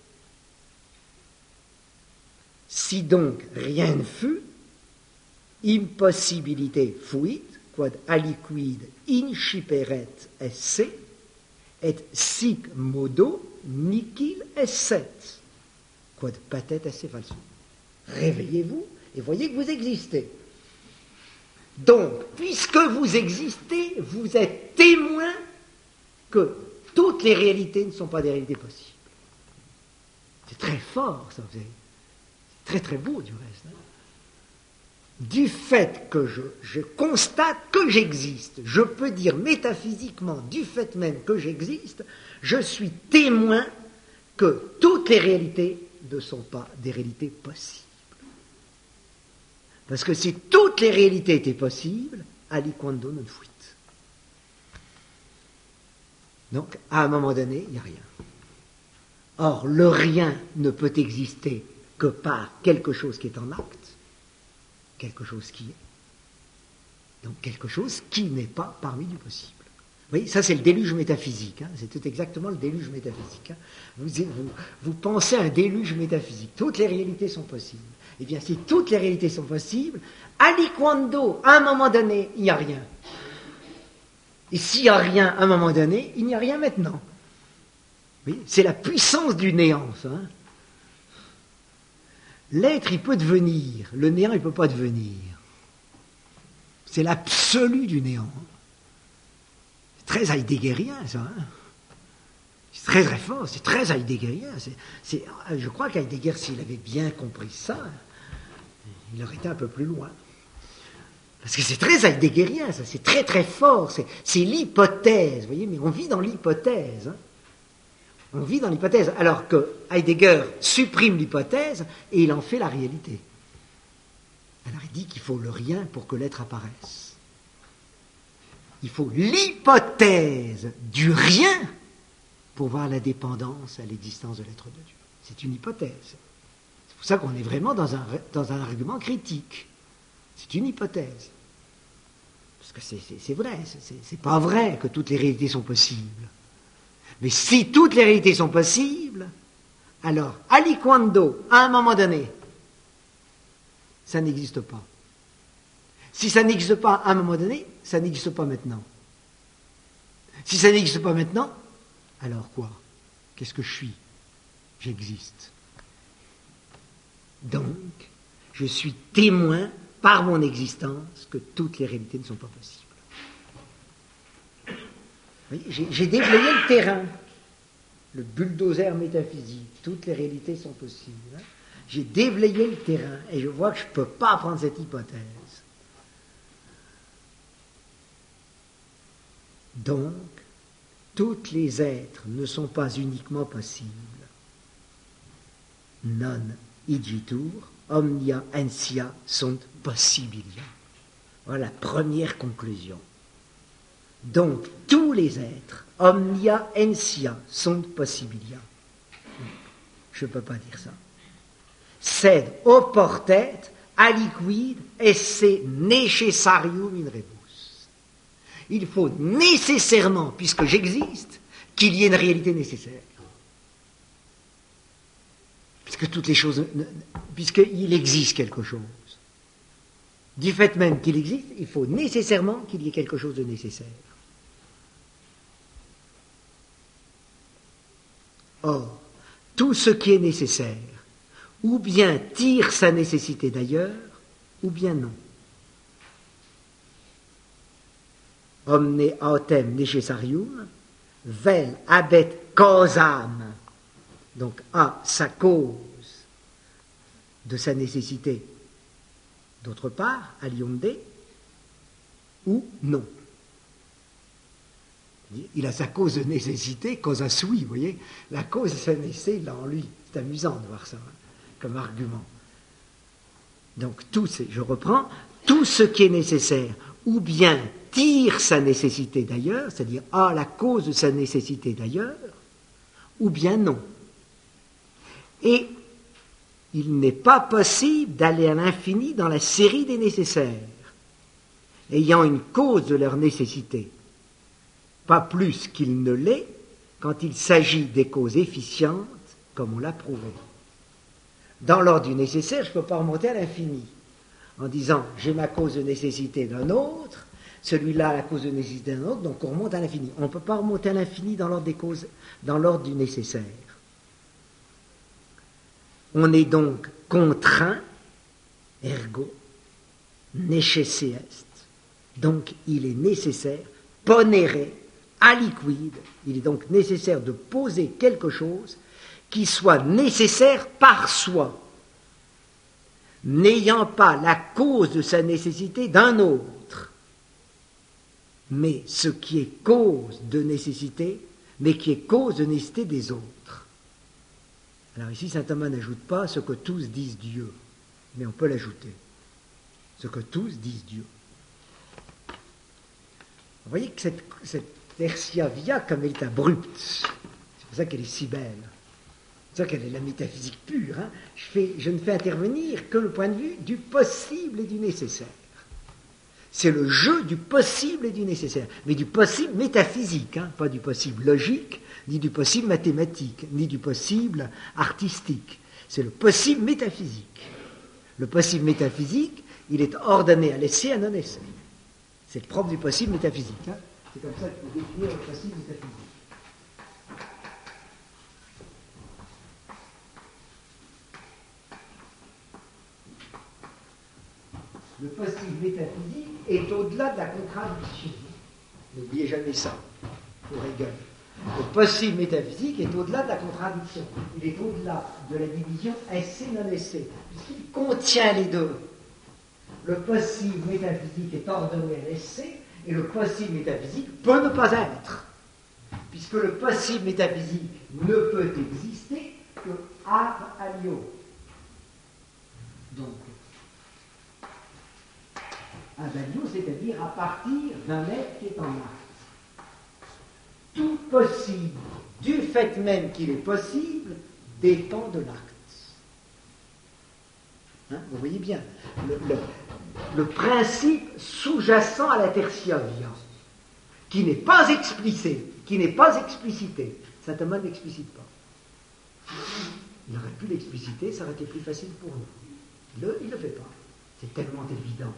Si donc rien ne fut, impossibilité fuit, quod aliquid inciperet esse, et sic modo nihil esset, quod patet esse falsum. Réveillez-vous et voyez que vous existez. Donc, puisque vous existez, vous êtes témoin que toutes les réalités ne sont pas des réalités possibles. C'est très fort, ça. C'est très très beau du reste. Hein. Du fait que je, je constate que j'existe, je peux dire métaphysiquement, du fait même que j'existe, je suis témoin que toutes les réalités ne sont pas des réalités possibles. Parce que si toutes les réalités étaient possibles, aliquando non fuit. Donc, à un moment donné, il n'y a rien. Or, le rien ne peut exister que par quelque chose qui est en acte, quelque chose qui est. Donc, quelque chose qui n'est pas parmi du possible. Vous voyez, ça c'est le déluge métaphysique. Hein, c'est tout exactement le déluge métaphysique. Hein. Vous, vous, vous pensez à un déluge métaphysique. Toutes les réalités sont possibles. Eh bien, si toutes les réalités sont possibles, aliquando, à un moment donné, il n'y a rien. Et s'il n'y a rien à un moment donné, il n'y a rien maintenant. Oui, c'est la puissance du néant, ça. Hein. L'être, il peut devenir. Le néant, il ne peut pas devenir. C'est l'absolu du néant. C'est très heideggerien, ça. Hein. C'est très très fort, c'est très heideggerien. C'est, c'est, je crois qu'Heidegger, s'il avait bien compris ça, il aurait été un peu plus loin. Parce que c'est très heideggerien, ça, c'est très très fort, c'est, c'est l'hypothèse, vous voyez, mais on vit dans l'hypothèse. Hein. On vit dans l'hypothèse, alors que Heidegger supprime l'hypothèse et il en fait la réalité. Alors il dit qu'il faut le rien pour que l'être apparaisse. Il faut l'hypothèse du rien pour voir la dépendance à l'existence de l'être de Dieu. C'est une hypothèse. C'est pour pour ça qu'on est vraiment dans un, dans un argument critique. C'est une hypothèse. Parce que c'est, c'est, c'est vrai, c'est, c'est pas vrai que toutes les réalités sont possibles. Mais si toutes les réalités sont possibles, alors, aliquando, à un moment donné, ça n'existe pas. Si ça n'existe pas à un moment donné, ça n'existe pas maintenant. Si ça n'existe pas maintenant, alors quoi? Qu'est-ce que je suis? J'existe. Donc, je suis témoin par mon existence que toutes les réalités ne sont pas possibles. Vous voyez, j'ai, j'ai déblayé le terrain, le bulldozer métaphysique, toutes les réalités sont possibles. Hein. J'ai déblayé le terrain et je vois que je ne peux pas prendre cette hypothèse. Donc, tous les êtres ne sont pas uniquement possibles. Non igitur, omnia ensia sunt possibilia. Voilà la première conclusion. Donc, tous les êtres, omnia ensia sunt possibilia. Je ne peux pas dire ça. Sed oportet aliquid esse necessarium in rebus. Il faut nécessairement, puisque j'existe, qu'il y ait une réalité nécessaire. Puisque toutes les choses, puisqu'il existe quelque chose. Du fait même qu'il existe, il faut nécessairement qu'il y ait quelque chose de nécessaire. Or, tout ce qui est nécessaire, ou bien tire sa nécessité d'ailleurs, ou bien non. Omne autem necessarium, vel habet causam, donc a sa cause de sa nécessité, d'autre part, alionde, ou non. Il a sa cause de nécessité, causa sui, vous voyez, la cause de sa nécessité, il l'a en lui. C'est amusant de voir ça hein, comme argument. Donc, tout, c'est, je reprends, tout ce qui est nécessaire, ou bien tire sa nécessité d'ailleurs, c'est-à-dire a la cause de sa nécessité d'ailleurs, ou bien non. Et il n'est pas possible d'aller à l'infini dans la série des nécessaires, ayant une cause de leur nécessité, pas plus qu'il ne l'est quand il s'agit des causes efficientes, comme on l'a prouvé. Dans l'ordre du nécessaire, je ne peux pas remonter à l'infini, en disant j'ai ma cause de nécessité d'un autre, celui-là a la cause de nécessité d'un autre, donc on remonte à l'infini. On ne peut pas remonter à l'infini dans l'ordre des causes, dans l'ordre du nécessaire. On est donc contraint, ergo, necesse est. Donc il est nécessaire, ponere, aliquid, il est donc nécessaire de poser quelque chose qui soit nécessaire par soi, n'ayant pas la cause de sa nécessité d'un autre, mais ce qui est cause de nécessité, mais qui est cause de nécessité des autres. Alors ici, saint Thomas n'ajoute pas ce que tous disent Dieu, mais on peut l'ajouter. Ce que tous disent Dieu. Vous voyez que cette, cette tertia via, comme elle est abrupte, c'est pour ça qu'elle est si belle. C'est pour ça qu'elle est la métaphysique pure. Hein. Je, fais, je ne fais intervenir que le point de vue du possible et du nécessaire. C'est le jeu du possible et du nécessaire, mais du possible métaphysique, hein, pas du possible logique, ni du possible mathématique, ni du possible artistique. C'est le possible métaphysique. Le possible métaphysique, il est ordonné à l'essai et à non-essai. C'est le propre du possible métaphysique. Hein. C'est comme ça qu'il faut définir le possible métaphysique. Le possible métaphysique est au-delà de la contradiction. N'oubliez jamais ça, pour Hegel. Le possible métaphysique est au-delà de la contradiction. Il est au-delà de la division essai-non-essai, puisqu'il contient les deux. Le possible métaphysique est ordonné à l'essai, et le possible métaphysique peut ne pas être, puisque le possible métaphysique ne peut exister que ab alio. Donc, ab alio, c'est-à-dire à partir d'un être qui est en acte. Tout possible, du fait même qu'il est possible, dépend de l'acte. Hein, vous voyez bien, le, le, le principe sous-jacent à la tertia via, qui n'est pas explicité, qui n'est pas explicité. Saint Thomas ne l'explicite pas. Il aurait pu l'expliciter, ça aurait été plus facile pour nous. Il ne le fait pas. C'est tellement évident.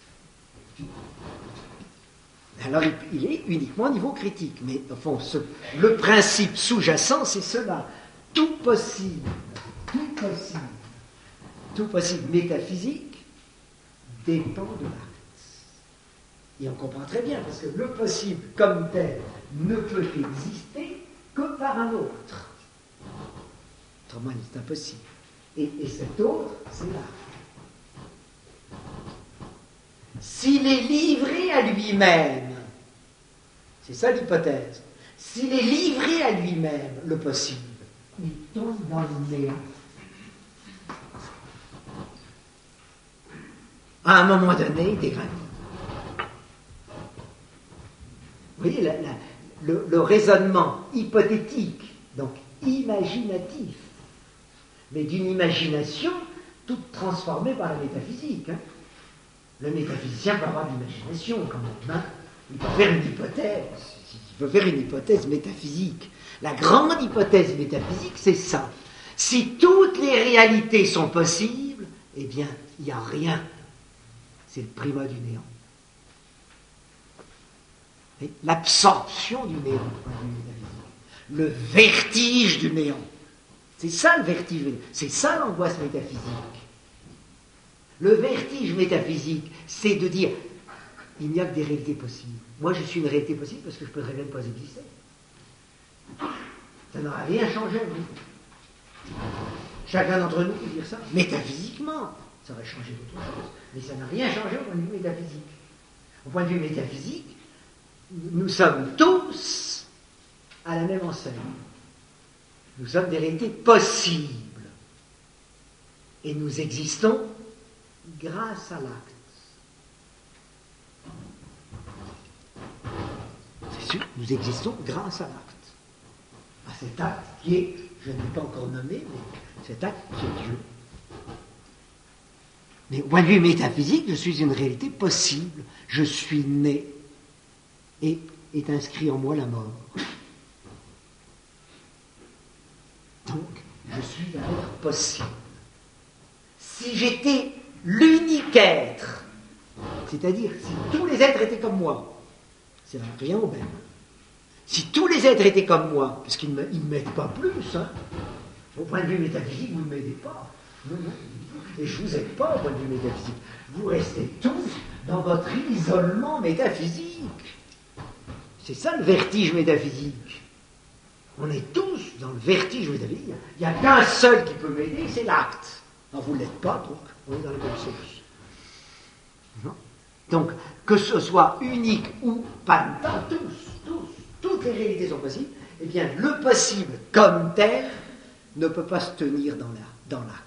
Alors il, il est uniquement au niveau critique, mais au fond, ce, le principe sous-jacent, c'est cela. Tout possible, tout possible, tout possible métaphysique dépend de l'acte. Et on comprend très bien, parce que le possible comme tel ne peut exister que par un autre. Autrement, c'est impossible. Et, et cet autre, c'est l'acte. S'il est livré à lui-même, c'est ça l'hypothèse, s'il est livré à lui-même, le possible, il tombe dans le néant. À un moment donné, il dégringole. Vous voyez, la, la, le, le raisonnement hypothétique, donc imaginatif, mais d'une imagination toute transformée par la métaphysique. Hein. Le métaphysicien peut avoir de l'imagination quand même. Hein. Il peut faire une hypothèse. Il peut faire une hypothèse métaphysique. La grande hypothèse métaphysique, c'est ça. Si toutes les réalités sont possibles, eh bien, il n'y a rien. C'est le primat du néant. Et l'absorption du néant, le vertige du néant. C'est ça le vertige. C'est ça l'angoisse métaphysique. Le vertige métaphysique, c'est de dire il n'y a que des réalités possibles. Moi, je suis une réalité possible parce que je peux très bien ne pas exister. Ça n'aura rien changé en vous. Chacun d'entre nous peut dire ça. Métaphysiquement, ça aurait changé d'autres choses. Mais ça n'a rien changé au point de vue métaphysique. Au point de vue métaphysique, nous sommes tous à la même enseigne. Nous sommes des réalités possibles. Et nous existons grâce à l'acte. C'est sûr, nous existons grâce à l'acte. À cet acte qui est, je ne l'ai pas encore nommé, mais cet acte qui est Dieu. Mais au point de vue métaphysique, je suis une réalité possible. Je suis né et est inscrit en moi la mort. Donc, je suis un être possible. Si j'étais l'unique être, c'est-à-dire si tous les êtres étaient comme moi, c'est rien au même. Si tous les êtres étaient comme moi, parce qu'ils ne m'aident pas plus, hein, au point de vue métaphysique, vous ne m'aidez pas. Non, non. Et je ne vous aide pas au point de vue métaphysique. Vous restez tous dans votre isolement métaphysique. C'est ça le vertige métaphysique. On est tous dans le vertige métaphysique. Il n'y a qu'un seul qui peut m'aider, c'est l'acte. Non, vous ne l'êtes pas, donc on est dans le même sens. Non. Donc, que ce soit unique ou panta, tous, tous, toutes les réalités sont possibles, eh bien, le possible comme tel ne peut pas se tenir dans, la, dans l'acte.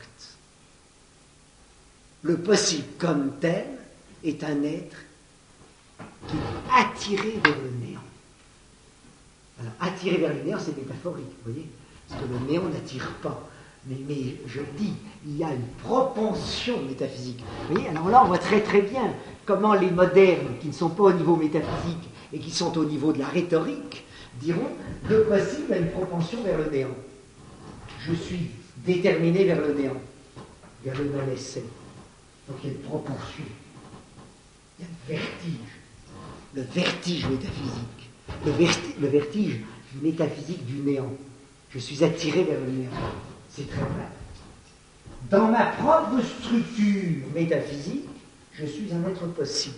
Le possible comme tel est un être qui est attiré vers le néant. Alors, attiré vers le néant, c'est métaphorique, vous voyez, parce que le néant n'attire pas. Mais, mais je dis, il y a une propension métaphysique. Vous voyez, alors là, on voit très très bien comment les modernes, qui ne sont pas au niveau métaphysique et qui sont au niveau de la rhétorique, diront le possible a une propension vers le néant. Je suis déterminé vers le néant, vers le non-essai. Donc il y a une propension. Il y a un vertige. Le vertige métaphysique. Le, verti- le vertige métaphysique du néant. Je suis attiré vers le néant. C'est très vrai. Dans ma propre structure métaphysique, je suis un être possible.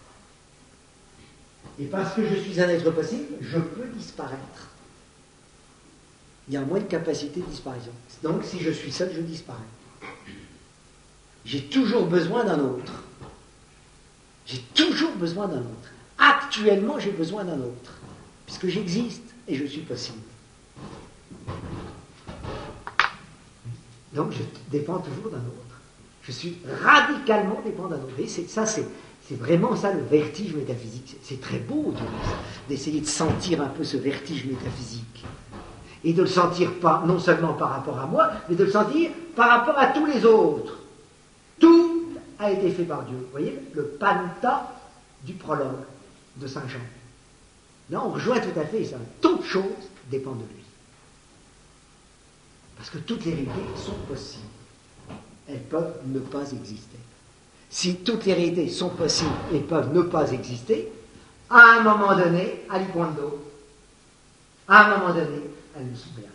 Et parce que je suis un être possible, je peux disparaître. Il y a moins de capacité de disparition. Donc, si je suis seul, je disparais. J'ai toujours besoin d'un autre. J'ai toujours besoin d'un autre. Actuellement, j'ai besoin d'un autre. Puisque j'existe et je suis possible. Donc, je dépends toujours d'un autre. Je suis radicalement dépendant d'un autre. Et c'est, ça, c'est, c'est vraiment ça le vertige métaphysique. C'est, c'est très beau d'essayer de sentir un peu ce vertige métaphysique. Et de le sentir pas, non seulement par rapport à moi, mais de le sentir par rapport à tous les autres. Tous a été fait par Dieu. Vous voyez, le panta du prologue de Saint Jean. Là, on rejoint tout à fait ça. Toute chose dépend de lui. Parce que toutes les réalités sont possibles. Elles peuvent ne pas exister. Si toutes les réalités sont possibles et peuvent ne pas exister, à un moment donné, aliquando, à un moment donné, elles ne sont rien.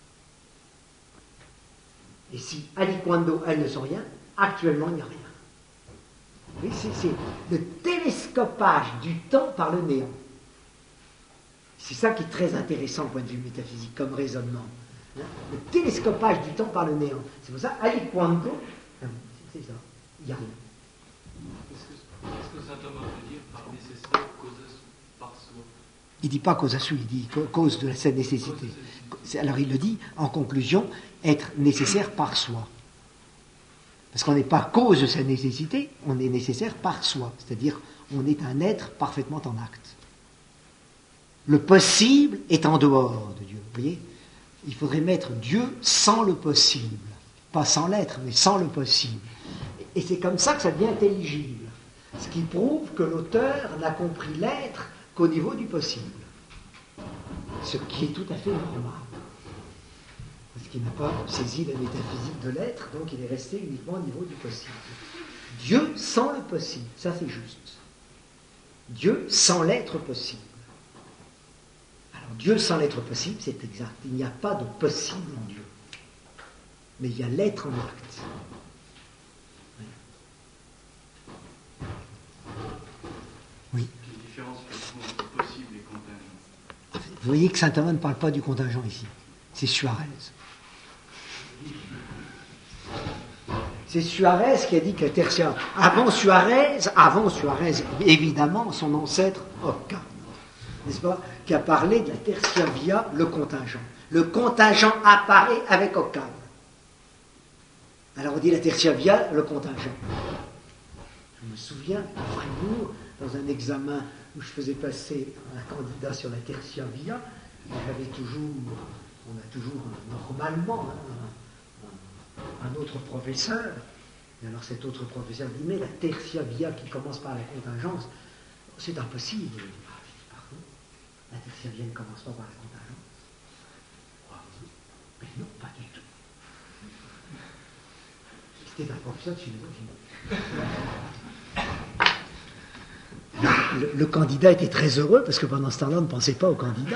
Et si aliquando, elles ne sont rien, actuellement, il n'y a rien. Oui, c'est, c'est le télescopage du temps par le néant. C'est ça qui est très intéressant au point de vue métaphysique, comme raisonnement. Hein? Le télescopage du temps par le néant. C'est pour ça, aliquando, c'est ça, il n'y a rien. Est-ce que, est-ce que saint Thomas veut dire par nécessaire, cause par soi? Il ne dit pas cause à soi, il dit cause de cette nécessité. Alors il le dit, en conclusion, être nécessaire par soi. Parce qu'on n'est pas cause de sa nécessité, on est nécessaire par soi. C'est-à-dire, on est un être parfaitement en acte. Le possible est en dehors de Dieu. Vous voyez, il faudrait mettre Dieu sans le possible. Pas sans l'être, mais sans le possible. Et c'est comme ça que ça devient intelligible. Ce qui prouve que l'auteur n'a compris l'être qu'au niveau du possible. Ce qui est tout à fait normal. Parce qu'il n'a pas saisi la métaphysique de l'être, donc il est resté uniquement au niveau du possible. Dieu sans le possible, ça c'est juste. Dieu sans l'être possible. Alors Dieu sans l'être possible, c'est exact. Il n'y a pas de possible en Dieu. Mais il y a l'être en acte. Oui. Quelle différence entre possible et contingent? Vous voyez que saint Thomas ne parle pas du contingent ici. C'est Suarez. C'est Suarez qui a dit que la tertia... Avant Suarez, avant Suarez, évidemment, son ancêtre Occam, n'est-ce pas, qui a parlé de la tertia via le contingent. Le contingent apparaît avec Occam. Alors on dit la tertia via le contingent. Je me souviens, à Fribourg, dans un examen où je faisais passer un candidat sur la tertia via, j'avais toujours, on a toujours normalement un, un, un autre professeur, et alors cet autre professeur dit, mais la tertia via qui commence par la contingence, c'est impossible. Ah, je dis, pardon, la tertia via ne commence pas par la contingence. Mais non, pas du tout. C'était un professeur de philosophie. Le, le candidat était très heureux parce que pendant ce temps-là, on ne pensait pas au candidat.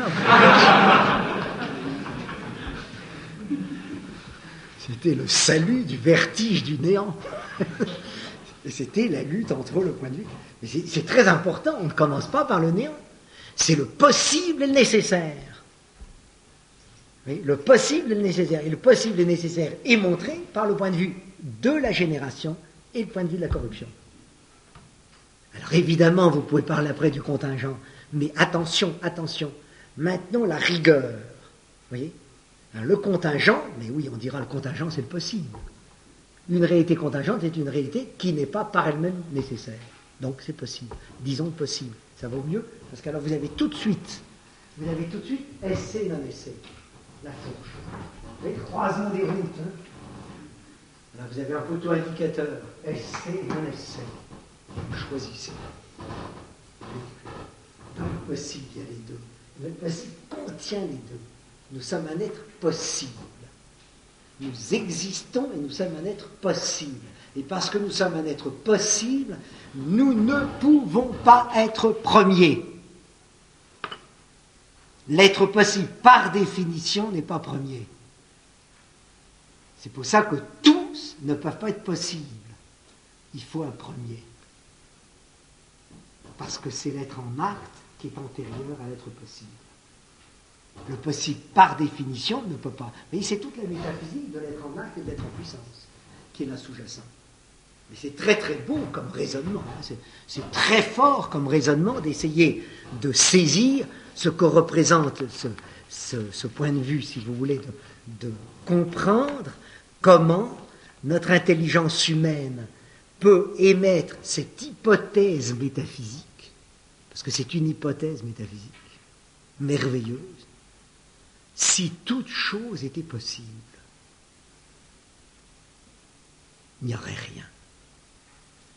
C'était le salut du vertige du néant. Et c'était la lutte entre le point de vue. Mais c'est, c'est très important, on ne commence pas par le néant. C'est le possible et le nécessaire. Oui, le possible et le nécessaire. Et le possible et le nécessaire est montré par le point de vue de la génération et le point de vue de la corruption. Alors évidemment, vous pouvez parler après du contingent, mais attention, attention, maintenant la rigueur, vous voyez, alors, le contingent, mais oui, on dira le contingent, c'est le possible. Une réalité contingente est une réalité qui n'est pas par elle-même nécessaire. Donc c'est possible. Disons possible. Ça vaut mieux, parce qu'alors vous avez tout de suite, vous avez tout de suite essai, non-essai. La fourche. Vous voyez, croisons des routes. Hein. Alors vous avez un poteau indicateur, essai et non-essai. Choisissez. Dans le possible, il y a les deux. Le possible contient les deux. Nous sommes un être possible. Nous existons et nous sommes un être possible. Et parce que nous sommes un être possible, nous ne pouvons pas être premiers. L'être possible, par définition, n'est pas premier. C'est pour ça que tous ne peuvent pas être possibles. Il faut un premier. Parce que c'est l'être en acte qui est antérieur à l'être possible. Le possible, par définition, ne peut pas. Vous voyez, c'est toute la métaphysique de l'être en acte et de l'être en puissance qui est là sous-jacent. Mais c'est très très beau comme raisonnement. Hein. C'est, c'est très fort comme raisonnement d'essayer de saisir ce que représente ce, ce, ce point de vue, si vous voulez, de, de comprendre comment notre intelligence humaine peut émettre cette hypothèse métaphysique, parce que c'est une hypothèse métaphysique, merveilleuse, si toute chose était possible. Il n'y aurait rien.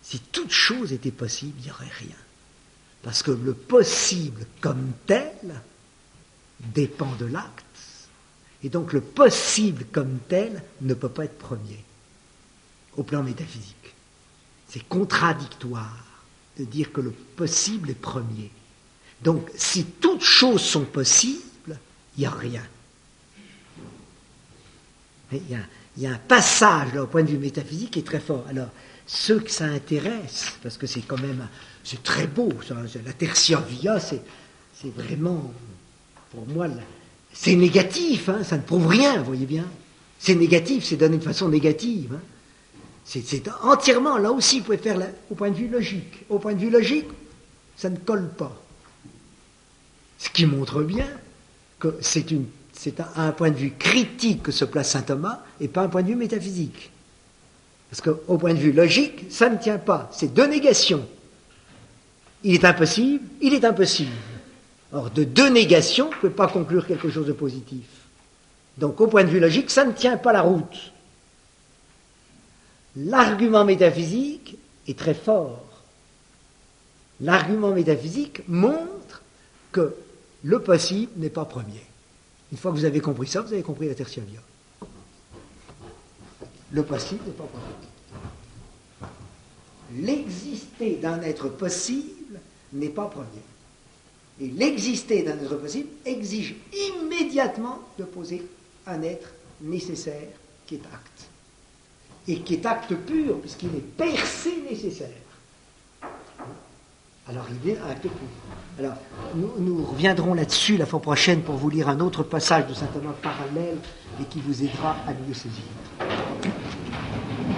Si toute chose était possible, il n'y aurait rien. Parce que le possible comme tel dépend de l'acte. Et donc le possible comme tel ne peut pas être premier, au plan métaphysique. C'est contradictoire de dire que le possible est premier. Donc si toutes choses sont possibles, il n'y a rien. Il y a, il y a un passage, là, au point de vue métaphysique, qui est très fort. Alors, ceux que ça intéresse, parce que c'est quand même, c'est très beau, ça, la tertia via, c'est, c'est vraiment, pour moi, c'est négatif, hein, ça ne prouve rien, vous voyez bien. C'est négatif, c'est donné de façon négative. Hein. C'est, c'est entièrement, là aussi, vous pouvez faire la, au point de vue logique. Au point de vue logique, ça ne colle pas. Ce qui montre bien que c'est, une, c'est un, un point de vue critique que se place saint Thomas et pas un point de vue métaphysique. Parce qu'au point de vue logique, ça ne tient pas. C'est deux négations. Il est impossible, il est impossible. Or, de deux négations, vous ne pouvez pas conclure quelque chose de positif. Donc, au point de vue logique, ça ne tient pas la route. L'argument métaphysique est très fort. L'argument métaphysique montre que le possible n'est pas premier. Une fois que vous avez compris ça, vous avez compris la tertia via. Le possible n'est pas premier. L'exister d'un être possible n'est pas premier. Et l'exister d'un être possible exige immédiatement de poser un être nécessaire qui est acte. Et qui est acte pur, puisqu'il est percé nécessaire. Alors il est acte pur. Alors, nous, nous reviendrons là-dessus la fois prochaine pour vous lire un autre passage de saint Thomas parallèle et qui vous aidera à mieux saisir.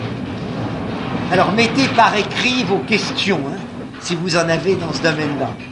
Alors, mettez par écrit vos questions, hein, si vous en avez dans ce domaine-là.